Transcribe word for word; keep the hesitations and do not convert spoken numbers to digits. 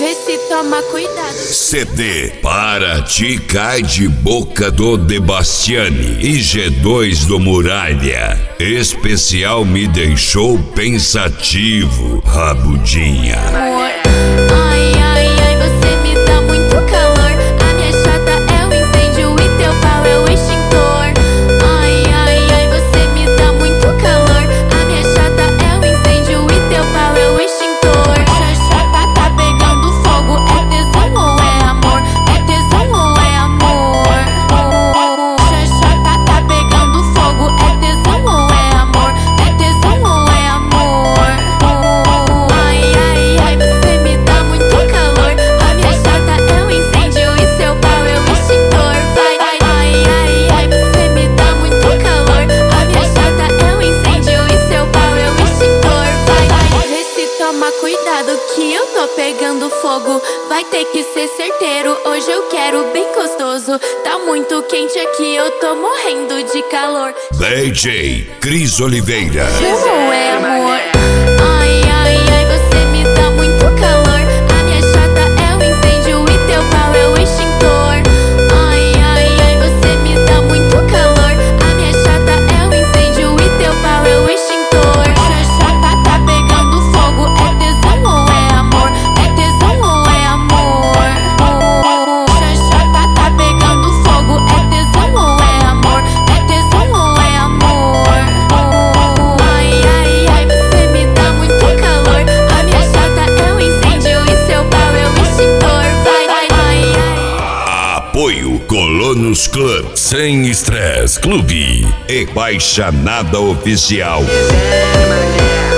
vê se toma cuidado. C D Para Ti Cai de Boca do Debastiani e G dois do Muralha. Especial Me Deixou Pensativo, Rabudinha. Amor, ai, ai, ai, você me dá muito calor. A minha chata é o incêndio e teu pau é o extintor. Ai, ai, ai, você me dá muito calor. A minha chata é o incêndio e teu pau é o extintor. Chata tá pegando fogo, é tesão ou é amor? É tesão ou é amor? Chata tá pegando fogo, é tesão ou é amor? É tesão ou é amor? Ai, ai, ai, você me dá muito calor. A minha chata é um incêndio e seu pau é o extintor. Vai, ai, ai, ai, ai, você me dá muito calor. A minha chata é um incêndio e seu pau é o extintor. Vai, vai, vê se toma cuidado que eu tô pegando fogo. Vai ter que ser certeiro, hoje eu quero bem gostoso. Tá muito quente aqui, eu tô morrendo de calor. D J Cris Oliveira. Ou é amor? Ai, ai, ai, você me dá muito calor. A minha chata é o incêndio e teu pau é o extintor. Ai, ai, ai, você me dá muito calor. A minha chata é o incêndio e teu pau é o extintor. Chata tá pegando fogo, é tesão ou é amor? É tesão ou é amor? Chata tá pegando fogo, é tesão ou é amor? É tesão ou é amor? Ai, ai, ai, você me dá muito calor. A minha chata é um incêndio e seu pau é o extintor. Vai, vai, ai, ai. Apoio Colonos Club. Sem Estresse Clube. E Baixa Nada Oficial. Quiser, mané.